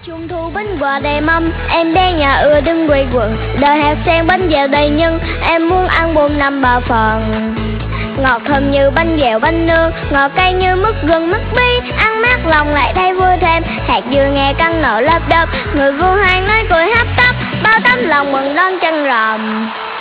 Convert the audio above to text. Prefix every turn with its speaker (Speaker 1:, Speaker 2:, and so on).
Speaker 1: Trung thu bánh quà đầy mâm, em bé nhà ưa đứng quây quần. Đời hạt sen bánh dẻo đầy nhân, em muốn ăn 4-5-3 phần. Ngọt thơm như bánh dẻo bánh nướng, ngọt cay như mứt gừng mứt bí. Ăn mát lòng lại thấy vui thêm, hạt dừa nghe căng nở lớp đớp. Người vua hoang nói cười hấp tấp, bao tấm lòng mừng đón chân rằm.